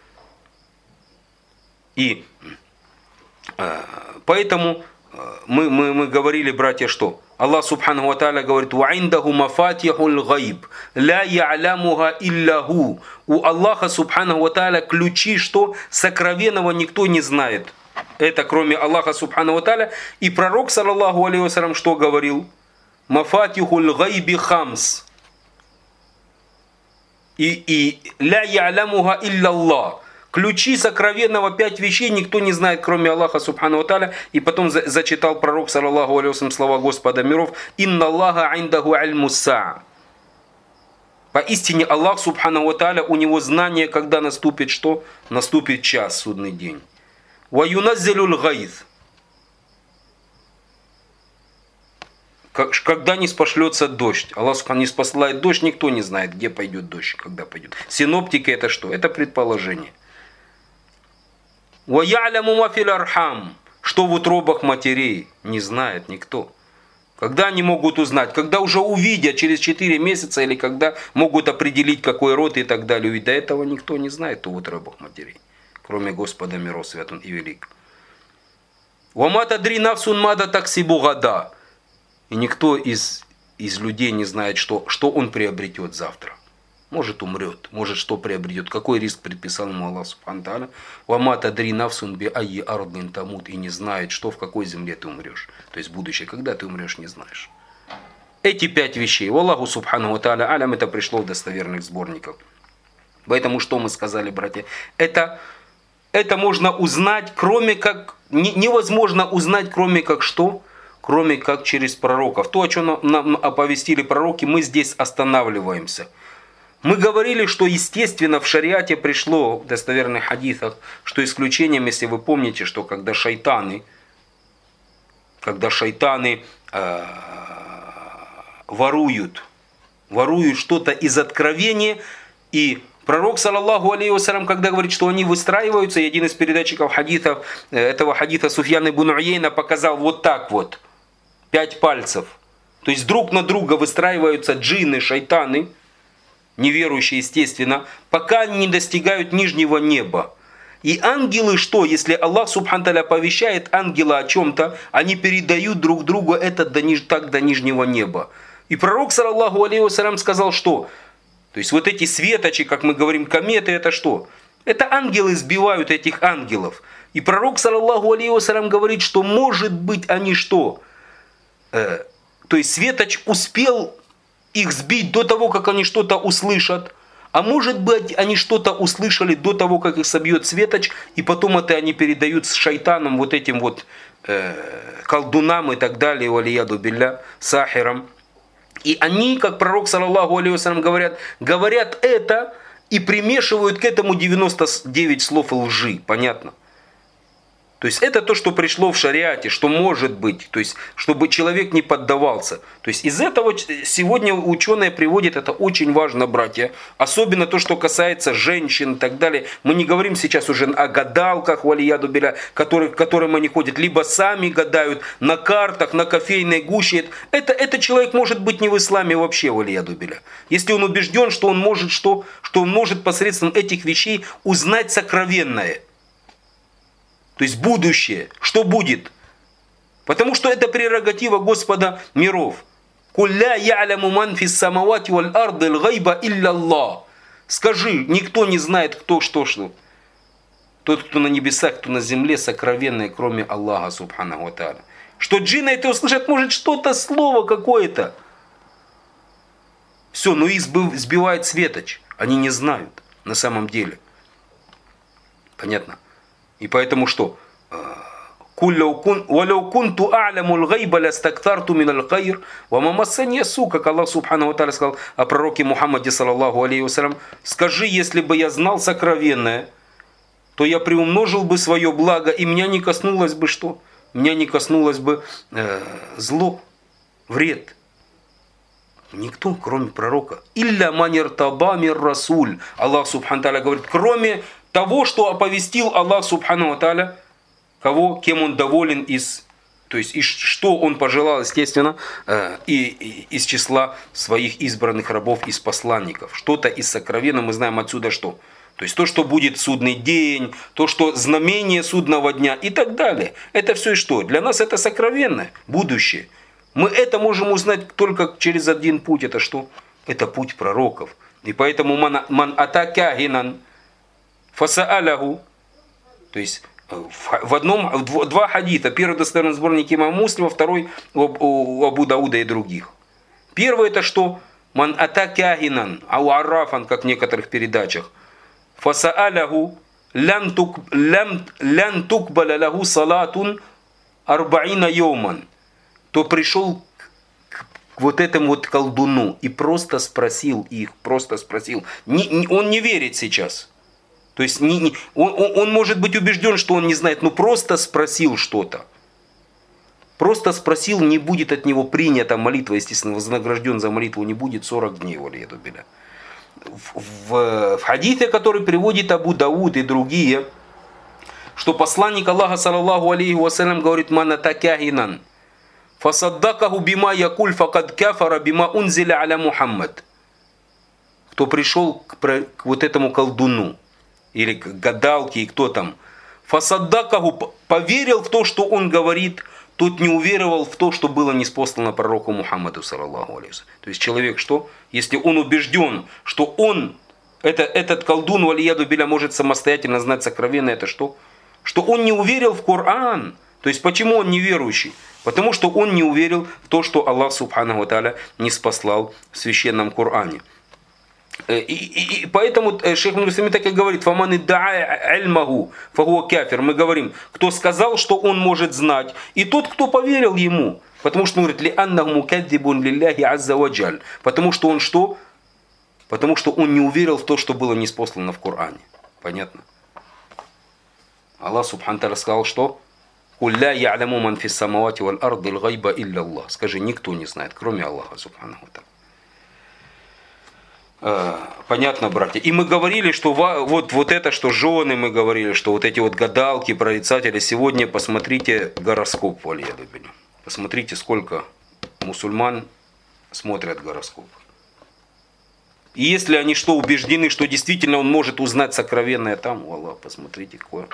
И э, поэтому мы, мы, мы говорили, братья, что? Аллах субханаху ва тааля говорит, «Ваиндаху мафатихул гайб, ля я'лямуха илляху». У Аллаха субханаху ва тааля ключи, что сокровенного никто не знает. Это кроме Аллаха субханаху ва тааля. И пророк, саллаллаху алейхи ва саллям, что говорил? «Мафатихул гайби хамс». И, и «Ля я'лямуха илля-Аллах». Ключи сокровенного, пять вещей никто не знает, кроме Аллаха субхану ва тааля. И потом за, зачитал пророк, саллаллаху алейхи ва саллям, слова Господа миров. «Инна Аллаха айндаху аль-мусса». Поистине Аллах субхану ва тааля, у него знание, когда наступит что? Наступит час, судный день. «Ва юназзилюл гайз». Когда не спошлется дождь. Аллах субхану не спосылает дождь, никто не знает, где пойдет дождь, когда пойдет. Синоптики это что? Это предположение. وَيَعْلَمُ مَا فِي الْأَرْحَامِ. Что в утробах матерей, не знает никто. Когда они могут узнать? Когда уже увидят через четыре месяца, или когда могут определить, какой род и так далее. Ведь до этого никто не знает в утробах матерей, кроме Господа миров, свят Он и велик. وَمَا تَدْرِي نَفْسٌ مَاذَا تَكْسِبُ غَدًا. И никто из, из людей не знает, что, что он приобретет завтра. Может, умрет, может, что приобретет. Какой риск предписал ему Аллах субхану ва тааля. «Вама тадри нафсун би айи ардин тамут». И не знает, что, в какой земле ты умрешь. То есть будущее, когда ты умрешь, не знаешь. Эти пять вещей. Аллаху субхану ва тааля алям, это пришло в достоверных сборниках. Поэтому, что мы сказали, братья? Это, это можно узнать, кроме как... Не, невозможно узнать, кроме как что? Кроме как через пророков. То, о чем нам оповестили пророки, мы здесь останавливаемся. Мы говорили, что естественно в шариате пришло в достоверных хадисах, что исключением, если вы помните, что когда шайтаны, когда шайтаны э, воруют, воруют что-то из откровения, и пророк, саллаллаху алейхи ва саллям, когда говорит, что они выстраиваются, и один из передатчиков хадисов, этого хадиса Суфьян ибн Уейна показал вот так вот, пять пальцев. То есть друг на друга выстраиваются джинны, шайтаны, неверующие, естественно, пока они не достигают нижнего неба. И ангелы что? Если Аллах субхану тааля оповещает ангела о чем-то, они передают друг другу это до, так до нижнего неба. И пророк, саллаллаху алейхи ва саллям, сказал, что? То есть вот эти светочи, как мы говорим, кометы, это что? Это ангелы сбивают этих ангелов. И пророк, саллаллаху алейхи ва саллям, говорит, что может быть они что? Э, то есть светоч успел их сбить до того, как они что-то услышат, А может быть, они что-то услышали до того, как их собьет светоч, и потом это они передают с шайтаном, вот этим вот э, колдунам и так далее, валияду билля, сахирам. И они, как пророк, саллаллаху алейхи вассалям, говорят, говорят это и примешивают к этому девяносто девять слов лжи. Понятно? То есть это то, что пришло в шариате, что может быть, то есть чтобы человек не поддавался. То есть из этого сегодня ученые приводят, это очень важно, братья. Особенно то, что касается женщин и так далее. Мы не говорим сейчас уже о гадалках, валияду биля, которые, к которым они ходят, либо сами гадают на картах, на кофейной гуще. Это, это человек может быть не в исламе вообще, валияду биля. Если он убежден, что он может, что, что он может посредством этих вещей узнать сокровенное. То есть будущее. Что будет? Потому что это прерогатива Господа миров. «Кулля я'ляму ман фис самавати валь арды л-гайба илля Аллах». Скажи, никто не знает, кто что что. Тот, кто на небесах, кто на земле, сокровенное, кроме Аллаха, субханаху ва тааля. Что джинны это услышат, может что-то, слово какое-то. Все, но их сбивает светоч. Они не знают на самом деле. Понятно? И поэтому что? «Валяу кунту а'ляму л-гайба ластактарту миналь хайр, ва ма массани ас-су», как Аллах субхану ва тааля сказал о пророке Мухаммаде, саллаллаху алейхи вассалям. Скажи, если бы я знал сокровенное, то я приумножил бы свое благо, и меня не коснулось бы что? Меня не коснулось бы э, зло, вред. Никто, кроме пророка. «Илля манир таба мир расуль». Аллах субхану ва тааля говорит, кроме того, что оповестил Аллах субхану ва тааля, кого, кем он доволен из, то есть и что он пожелал, естественно, э, и, и из числа своих избранных рабов, из посланников. Что-то из сокровенного, мы знаем отсюда что. То есть то, что будет судный день, то, что знамение судного дня и так далее. Это все и что? Для нас это сокровенное, будущее. Мы это можем узнать только через один путь. Это что? Это путь пророков. И поэтому ман, ман атакягинан фасааляху, то есть в одном, в два хадита. Первый достоверный сборник имама Муслима, второй у Абу Дауда и других. Первый это что? Ман атакягинан, ау аррафан, как в некоторых передачах. Фасааляху лян тукбаля лаху салатун арбаина йоман. То пришел к вот этому вот колдуну и просто спросил их, просто спросил. Не, не, он не верит сейчас. То есть не, не, он, он, он может быть убежден, что он не знает, но просто спросил что-то. Просто спросил, не будет от него принята молитва, естественно, вознагражден за молитву не будет сорок дней. В, в, в хадите, который приводит Абу Дауд и другие, что посланник Аллаха, саллаллаху алейхи вассалям, говорит, «Мана такягинан, фасаддакаху бима якуль факад кафара бима унзиля аля Мухаммад». Кто пришел к, к вот этому колдуну, или к гадалке, и кто там, фасаддакаху, поверил в то, что он говорит, тот не уверовал в то, что было ниспослано пророку Мухаммаду, саллаллаху алейхи вассалям. То есть человек что? Если он убежден, что он, это, этот колдун, валияду биля, может самостоятельно знать сокровенное, это что? Что он не уверил в Коран. То есть почему он неверующий? Потому что он не уверил в то, что Аллах субханаху ва тааля ниспослал в священном Коране. И, и, и поэтому шейх Муслим так и говорит, «Фаман идда'a ильмаху фахуа кафир». Мы говорим, кто сказал, что он может знать, и тот, кто поверил ему. Потому что он говорит, «Ли'аннаху мукаддибун лилляхи азза ва джаль». Потому что он что? Потому что он не уверил в то, что было ниспослано в Коране. Понятно? Аллах субхану тааля сказал, что? «Куль ла я'ляму ман фис самавати валь арды л-гайба илля Аллах». Скажи, никто не знает, кроме Аллаха субханаху тааля. Понятно, братья. И мы говорили, что вот, вот это, что жены, мы говорили, что вот эти вот гадалки, прорицатели. Сегодня посмотрите гороскоп, валияду билля. Посмотрите, сколько мусульман смотрят гороскоп. И если они что, убеждены, что действительно он может узнать сокровенное там, Аллах, посмотрите, какое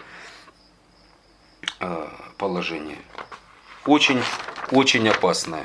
положение. Очень, очень опасное.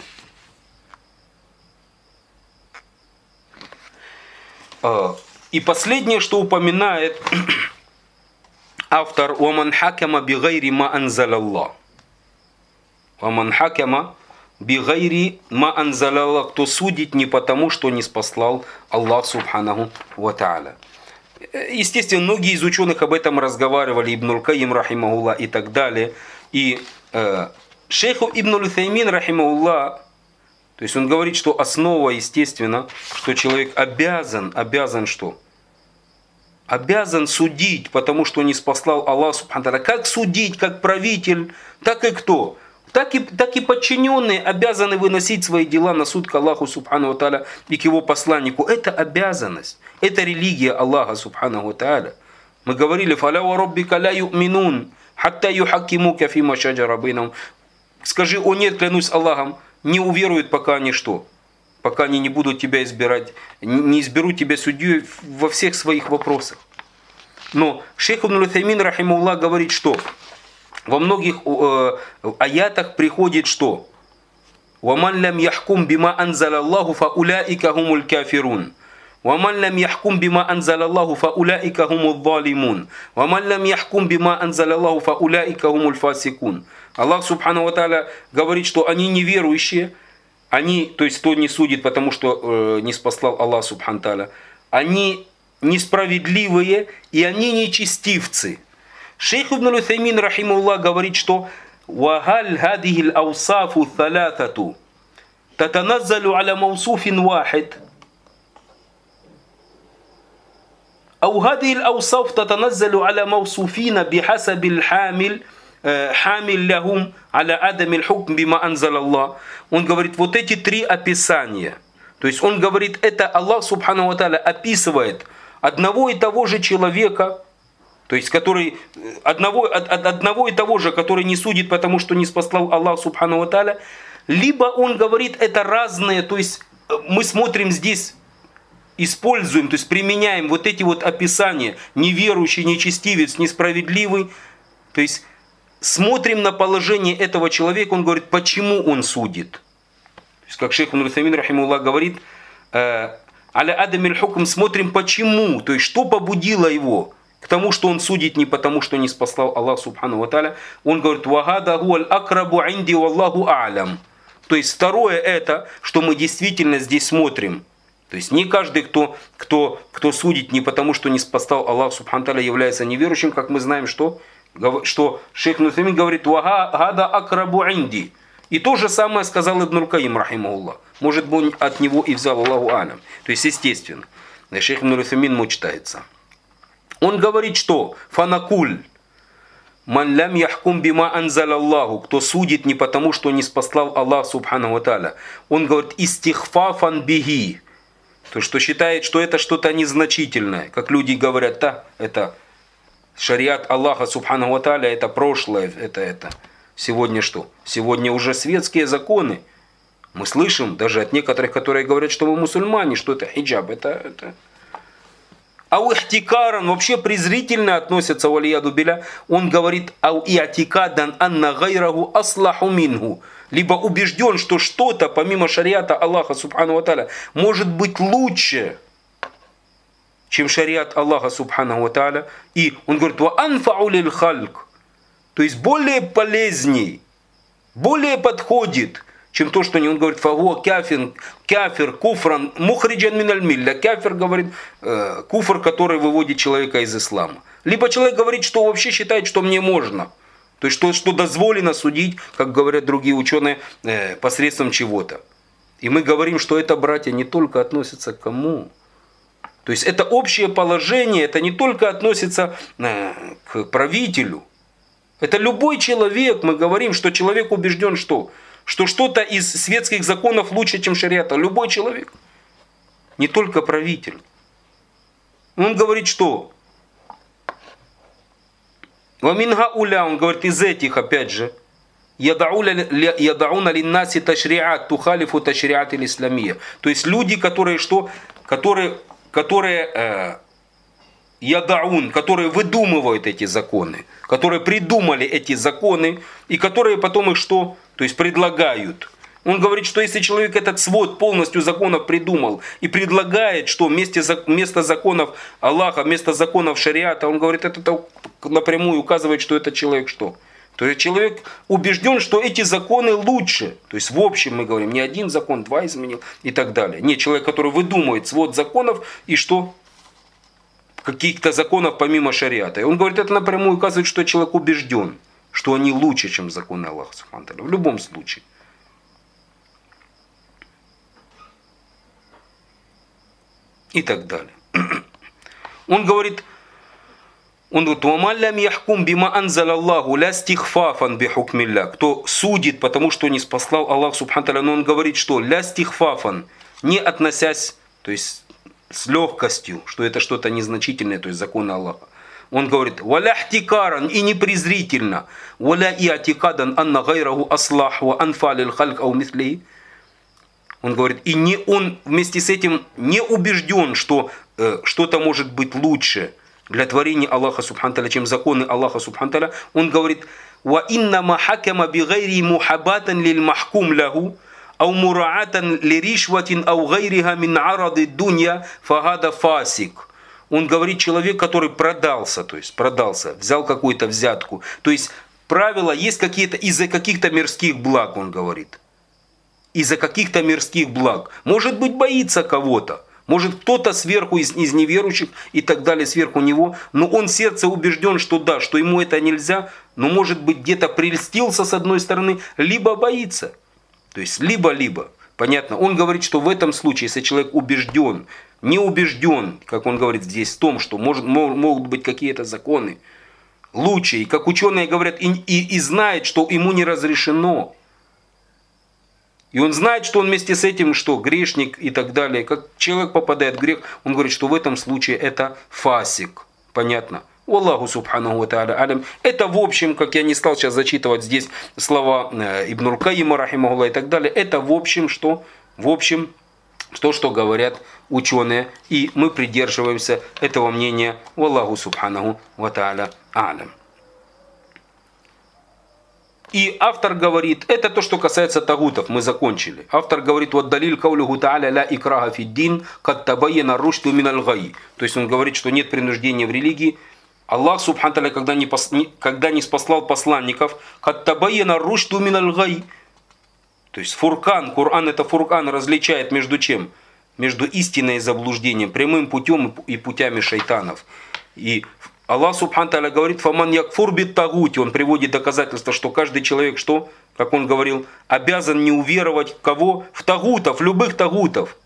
И последнее, что упоминает автор, «Ваман хакама бигайри ма анзалаллах». «Ваман хакама бигайри ма анзалаллах, кто судит не потому, что не спаслал Аллах субханаху ва тааля. Естественно, многие из ученых об этом разговаривали, Ибн аль-Кайим рахимахулла и так далее. И э, шейху Ибн аль-Утаймин рахимахулла, то есть он говорит, что основа, естественно, что человек обязан, обязан что? Обязан судить, потому что не спаслал Аллах субхану ва тааля. Как судить, как правитель, так и кто? Так и, так и подчиненные обязаны выносить свои дела на суд к Аллаху субхану ва тааля и к его посланнику. Это обязанность. Это религия Аллаха субхану ва тааля. Мы говорили: «Фаля ва раббика ла ю'минун, хатта юхаккимука фима шаджара бейнахум». Скажи: о нет, клянусь Аллахом, не уверуют, пока они что? Пока они не будут тебя избирать, не изберут тебя судьей во всех своих вопросах. Но шейх Ибн аль-Утаймин рахимахуллах говорит, что во многих э, аятах приходит что? «Ваман лям яхкум бима анзалаллаху фа уляика хумуль кафирун». «Ваман лям яхкум бима анзалаллаху фа уляика хумуль залимун». «Ваман лям яхкум бима анзалаллаху фа уляика хумуль фасикун». Аллах субхану ва тааля говорит, что они неверующие, они, то есть кто не судит, потому что э, не спаслал Аллах субхану ва тааля, они несправедливые и они нечестивцы. Шейх Ибн аль-Утаймин рахимахуллах говорит, что «Вагаль хадихи л-аусафу тhalатату татаназзалу аля маусуфин вахид». أو هذه الأوصاف تتنزل على موصوفين بحسب الحامل حامل لهم على عدم الحكم بما أنزل الله. Он говорит, вот эти три описания. То есть он говорит, это Аллах субхану ва тааля описывает одного и того же человека, то есть который одного, от, одного и того же, который не судит, потому что не спаслал Аллах субхану ва тааля. Либо он говорит, это разные, то есть мы смотрим здесь, используем, то есть применяем вот эти вот описания: неверующий, нечестивец, несправедливый. То есть смотрим на положение этого человека, он говорит, почему он судит. То есть как шейх Ибн аль-Утаймин рахимахуллах говорит, аля адамиль хукм, смотрим почему, то есть что побудило его к тому, что он судит не потому, что не спаслал Аллах субхану ва тааля. Он говорит, вагада хуаль акрабу инди валлаху а'лям. То есть второе это, что мы действительно здесь смотрим. То есть не каждый, кто, кто, кто судит не потому, что не спаслал Аллах субхану тааля, является неверующим, как мы знаем, что, что шейх Ибн Утаймин говорит, «Вагада акрабу инди». И то же самое сказал Ибн аль-Кайим, рахимахуллах. Может быть, от него и взял Аллаху алям. То есть, естественно, шейх Ибн Утаймин мучтается. Он говорит, что «Фанакуль». «Ман лям яхкум бима анзалаллаху», кто судит не потому, что не спаслал Аллах субхану ва тааля. Он говорит, «Истихфафан бихи». То, что считает, что это что-то незначительное. Как люди говорят, да, это шариат Аллаха субхану ва тааля, это прошлое, это это. Сегодня что? Сегодня уже светские законы. Мы слышим даже от некоторых, которые говорят, что мы мусульмане, что это хиджаб, это... это. Ау ихтикаран, вообще презрительно относятся, валияду биля. Он говорит, ау иатикадан анна гайраху аслаху минху. Либо убежден, что что-то помимо шариата Аллаха субхану ва тааля может быть лучше, чем шариат Аллаха субхану ва тааля. И он говорит, ва анфау лиль хальк, то есть более полезней, более подходит, чем то, что он говорит, фагуа кафир, кафир, куфран, мухриджан миналь милля. Кафир говорит, э, куфр, который выводит человека из ислама. Либо человек говорит, что вообще считает, что мне можно. То есть, что, что дозволено судить, как говорят другие ученые, э, посредством чего-то. И мы говорим, что это, братья, не только относится к кому. То есть, это общее положение, это не только относится э, к правителю. Это любой человек, мы говорим, что человек убежден, что, что что-то из светских законов лучше, чем шариата. Любой человек. Не только правитель. Он говорит, что... Ваминга уля, он говорит, из этих, опять же, ядауна линнаси ташриат, тухалифу ташриат или исламия. То есть люди, которые что? Которые, которые э, ядаун, которые выдумывают эти законы, которые придумали эти законы, и которые потом их что? То есть предлагают. Он говорит, что если человек этот свод полностью законов придумал и предлагает, что вместе, вместо законов Аллаха, вместо законов шариата, он говорит, это напрямую указывает, что этот человек что? То есть человек убежден, что эти законы лучше. То есть в общем мы говорим, не один закон, два изменил и так далее. Нет, человек, который выдумывает свод законов и что? Каких-то законов помимо шариата. И он говорит, это напрямую указывает, что человек убежден, что они лучше, чем законы Аллаха субхану ва тааля. В любом случае. И так далее. Он говорит, он говорит, «Ваман лям яхкум бима анзал Аллаху ла стихфафан бихукмилля». Кто судит, потому что не спаслал Аллах субхану ва тааля, но он говорит, что ля стихфафан, не относясь, то есть с легкостью, что это что-то незначительное, то есть законы Аллаха. Он говорит, «Валя хтикаран» и не презрительно, «Валя иатикадан анна гайраху аслах ва анфалил хальк ау мисли». Он говорит, и не он вместе с этим не убежден, что э, что-то может быть лучше для творения Аллаха субхану тааля, чем законы Аллаха субхану тааля. Он говорит, «Ва иннама хакама бигайри мухабатан лиль махкум лаху, ау мураатан лиришватин ау гайриха мин арады дунья фагада фасик». Он говорит, человек, который продался, то есть продался, взял какую-то взятку. То есть правила есть какие-то из-за каких-то мирских благ, он говорит. Из-за каких-то мирских благ. Может быть, боится кого-то. Может, кто-то сверху из, из неверующих и так далее сверху него. Но он в сердце убежден, что да, что ему это нельзя. Но может быть, где-то прельстился с одной стороны, либо боится. То есть, либо-либо. Понятно? Он говорит, что в этом случае, если человек убежден, не убежден, как он говорит здесь, в том, что может, могут быть какие-то законы лучше. И как ученые говорят, и, и, и знает, что ему не разрешено. И он знает, что он вместе с этим, что грешник и так далее. Как человек попадает в грех, он говорит, что в этом случае это фасик. Понятно? Аллаху субханаху ва тааля алям. Это в общем, как я не стал сейчас зачитывать здесь слова Ибн аль-Кайима, рахимахуллах, и так далее. Это в общем, что? В общем, то, что говорят ученые. И мы придерживаемся этого мнения. Аллаху субханаху ва тааля алям. И автор говорит, это то, что касается тагутов, мы закончили. Автор говорит, вот далиль каулиху тааля ля икраха фиддин, кад табайяна рушту миналь гай. То есть он говорит, что нет принуждения в религии. Аллах субхану тааля, когда не, пос, когда не спаслал посланников, кад табайяна рушту миналь гай. То есть фуркан, Коран это фуркан, различает между чем? Между истиной и заблуждением, прямым путем и путями шайтанов. И Аллах субхану тааля говорит, «Фаман якфур бит тагути». Он приводит доказательство, что каждый человек, что, как он говорил, обязан не уверовать в кого? В тагутов, любых тагутов.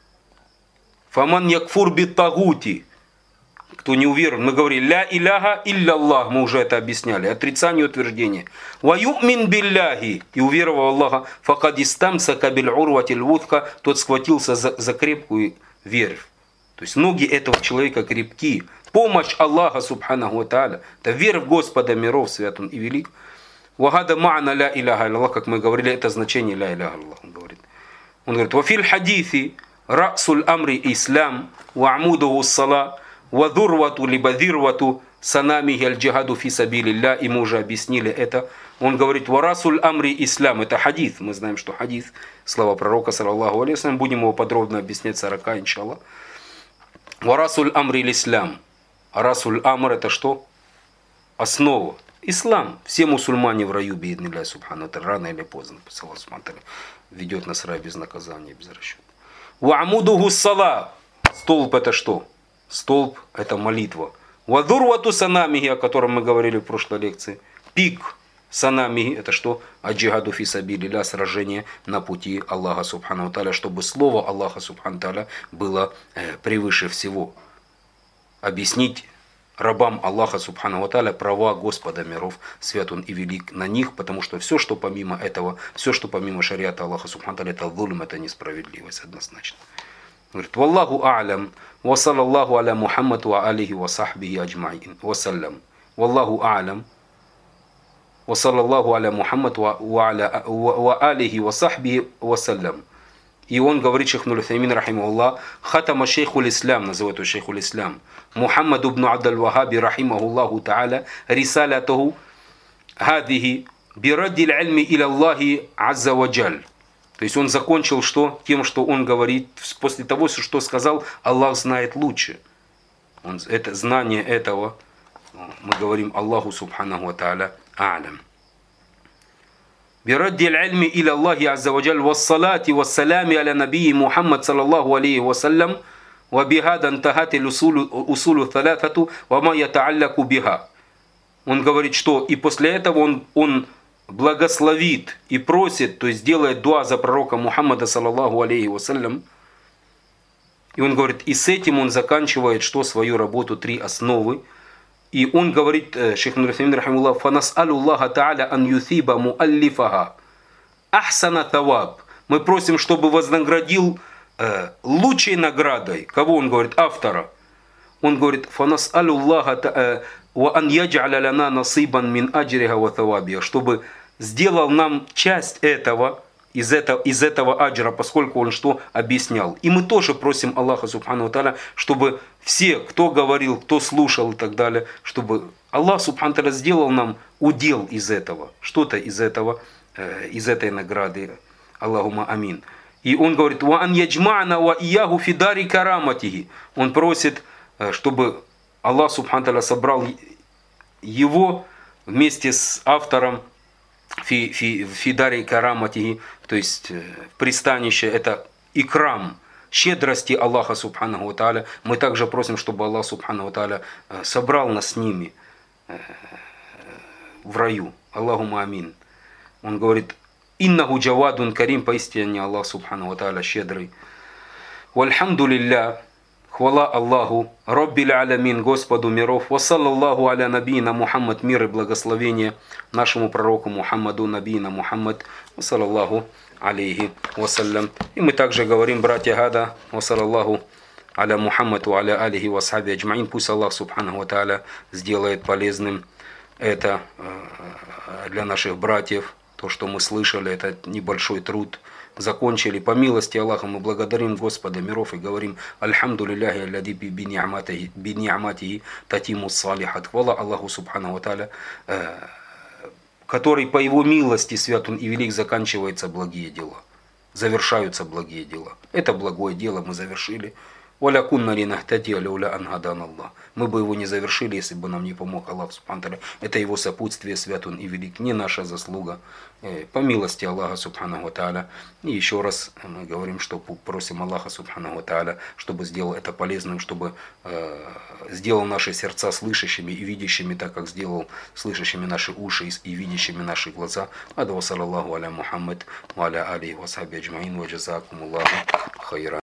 «Фаман якфур бит тагути». Кто не уверовал, мы говорили, «Ля иляха илля Аллах», мы уже это объясняли, отрицание утверждения. «Ва ю'мин билляхи», и уверовал Аллаха, «Факад истамсака биль урватиль вудка», тот схватился за, за крепкую верфь. То есть ноги этого человека крепки. Помощь Аллаха субханаху ва тааля. Это вера в Господа миров, свят он и велик. Вагада ма'на ля иляха илля Аллах, как мы говорили, это значение ля иляха илля Аллах. Он говорит. Он говорит, вафиль хадифи расуль амри ислам, ва амудуху ссала, ва дурвату либо дирвату санамихи аль джихаду фи сабилилля. И мы уже объяснили это. Он говорит, ва расуль амри ислам. Это хадис. Мы знаем, что хадис, слова пророка, саллаллаху алейхи ва саллям. Будем его подробно объяснять сорока, иншаллах. Ва расуль амри ислам. А расуль амр это что? Основа. Ислам. Все мусульмане в раю, бииднилляхи субхану тааля, рано или поздно, Аллах субхану тааля ведет нас в рай без наказания, без расчета. Ва амудуху ссала. Столб это что? Столб это молитва. Ва дурвату санамихи, о котором мы говорили в прошлой лекции. Пик санамихи это что? Аджихаду фи сабилилля, сражение на пути Аллаха субхану тааля, чтобы слово Аллаха субхану тааля было э, превыше всего. Объяснить рабам Аллаха субхану ва тааля права Господа миров, свят он и велик на них, потому что все, что помимо этого, все, что помимо шариата Аллаха субхану ва тааля, это зулм, это несправедливость однозначно. Говорит, валлаху а'лям, ва саллаллаху аля Мухаммад ва алихи ва сахбихи аджмаин, ва саллям. Валлаху а'лям, ва саллаллаху аля Мухаммад ва алихи ва сахбихи ва саллям. И он говорит, шейх Ибн Утаймин, рахимахуллах, хатама шейхуль ислам, называют его шейхуль ислам, Мухаммад ибн Абдаль Вахаби, рахимахуллаху та'аля, рисалятаху хадихи бираддиль ильми иля Аллахи азза ва джаль. То есть он закончил что? Тем, что он говорит, после того, что сказал, Аллах знает лучше. Он, это, знание этого, мы говорим Аллаху субханаху ва та'аля а'лям. برد العلم إلى الله عز وجل والصلاة والسلام على نبي محمد صلى الله عليه وسلم وبهذا انتهت الأصول أصول الثلاثة وما يتعلق بها. Он говорит, что и после этого он, он благословит и просит, то есть делает дуа за пророка Мухаммада саллаллаху алейхи вассалям. И он говорит, и с этим он заканчивает что свою работу три основы. И он говорит, шейх Ибн Утаймин рахимахуллах, фанас'алю Аллаха та'аля ан юсиба муаллифаха ахсана таваб. Мы просим, чтобы вознаградил э, лучшей наградой. Кого он говорит? Автора. Он говорит, фанас'алю Аллаха ва ан ядж'аля лана насибан мин аджриха ва тавабиха, чтобы сделал нам часть этого, из этого, из этого аджра, поскольку он что объяснял. И мы тоже просим Аллаха субхану тааля, чтобы все, кто говорил, кто слушал и так далее, чтобы Аллах субхану тааля сделал нам удел из этого, что-то из этого, э, из этой награды. Аллахума амин. И он говорит, ва ан яджма'на ва ияху фи дари караматихи. Он просит, чтобы Аллах субхану тааля собрал его вместе с автором Фи, фи, фидари караматихи, то есть пристанище, это икрам, щедрости Аллаха субханаху ва тааля. Мы также просим, чтобы Аллах субханаху ва тааля собрал нас с ними в раю. Аллахума амин. Он говорит, иннаху джавадун карим, поистине Аллах субханаху ва тааля щедрый. Вальхамду лилля. Хвала Аллаху, Раббил Алямин, Господу миров, ва саллаллаху аля набийна Мухаммад, мир и благословение нашему пророку Мухаммаду, набийна Мухаммад, ва саллаллаху алейхи вассалям. И мы также говорим, братья Гада, ва саллаллаху аля Мухаммад, ва аля алихи ва асхаби аджмаин. Пусть Аллах субханаху ва тааля сделает полезным это для наших братьев. То, что мы слышали, это небольшой труд. Закончили. По милости Аллаха мы благодарим Господа миров и говорим Альхамду лилляхи аллади би ни'матихи татиму салихат. Хвала Аллаху субхану ва тааля, который по его милости свят он и велик, заканчиваются благие дела. Завершаются благие дела. Это благое дело мы завершили. Мы бы его не завершили, если бы нам не помог Аллах субхану тааля. Это его сопутствие, свят он и велик, не наша заслуга. По милости Аллаха субхану тааля. И еще раз мы говорим, что просим Аллаха субхану тааля, чтобы сделал это полезным, чтобы э, сделал наши сердца слышащими и видящими, так как сделал слышащими наши уши и видящими наши глаза. Ада ва саллаллаху аля Мухаммад ва аля алихи ва асхаби аджмаин ва джазакумуллаху хайран.